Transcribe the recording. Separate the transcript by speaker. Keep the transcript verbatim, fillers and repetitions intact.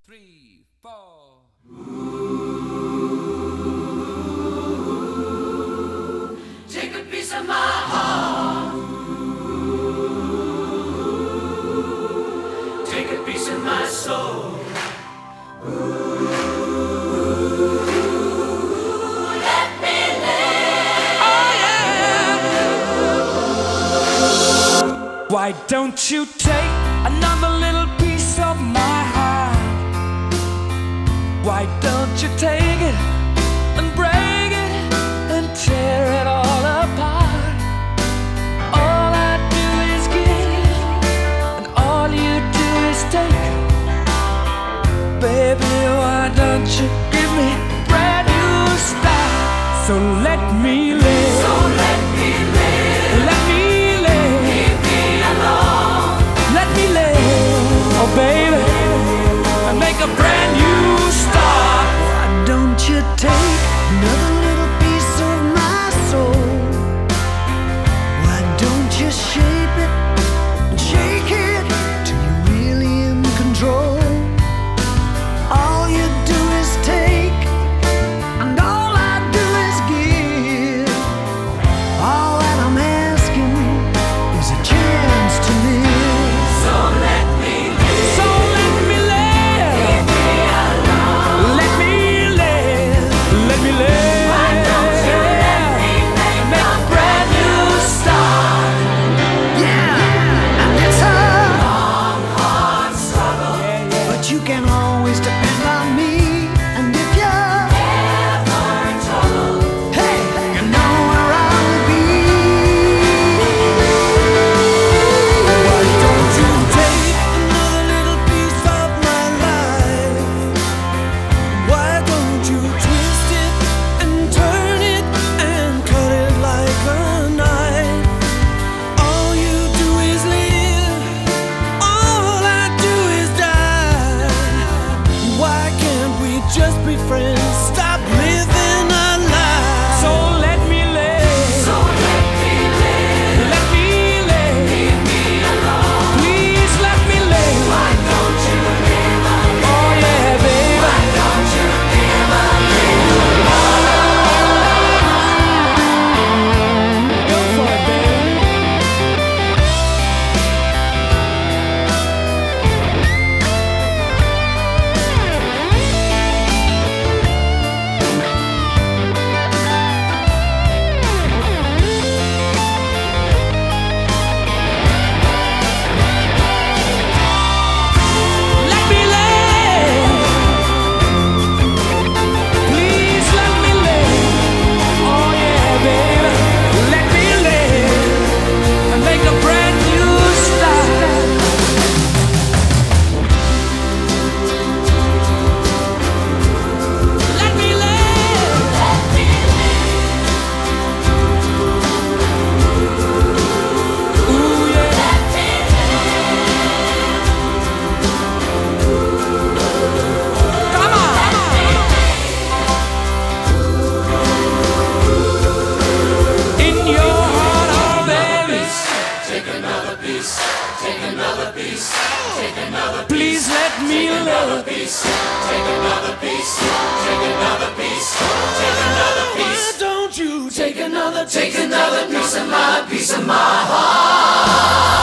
Speaker 1: three, four.
Speaker 2: Take a piece of my heart. Take a piece of my soul. Let me live.
Speaker 1: Oh yeah. Why don't you take another little piece of my heart? Why don't you take it and break it and tear it all apart? All I do is give, and all you do is take. Baby, why don't you give me a brand new start? So let me live.
Speaker 2: So let me live.
Speaker 1: Let me live.
Speaker 2: Leave me alone.
Speaker 1: Let me live. Oh baby, and make a brand new start.
Speaker 3: Why don't you take another little piece of my soul? Why don't you shape it and shake it till you're really in control? All you do is take, and all I do is give. All that I'm asking is a chance to live.
Speaker 2: So let me live.
Speaker 1: So let me live.
Speaker 2: Leave me alone.
Speaker 1: Let me live. Let me live.
Speaker 2: Why don't you let me make
Speaker 1: Make
Speaker 2: a
Speaker 1: a brand new start.
Speaker 3: Yeah, and it's a
Speaker 2: long, hard struggle.
Speaker 3: but you can always depend on me. And if you're,
Speaker 2: Ever in trouble.
Speaker 3: hey, you know where I'll be.
Speaker 1: Why don't you take another little piece of my life? Why don't you twist it and turn it and cut it like a knife? All you do is live, all I do is die. Why can't we just be friends? Stop living our lives. So let me live.
Speaker 2: So let me live.
Speaker 1: Let me live.
Speaker 2: Leave me alone.
Speaker 1: Please let me live.
Speaker 2: Why don't you live a
Speaker 1: Oh yeah, baby.
Speaker 2: Why don't you live a little
Speaker 1: Go for it, baby. Let me live. Please let me live. Oh yeah, baby. Let me live and make a brand new start. Let me live. Ooh yeah. Come on. In your heart, oh baby.
Speaker 2: Take another piece. Take another piece. Take another
Speaker 1: Please let me live.
Speaker 2: piece. Take another piece. Take another piece. Take another piece.
Speaker 1: Why don't you
Speaker 2: Take another, take another piece of my, piece of my heart.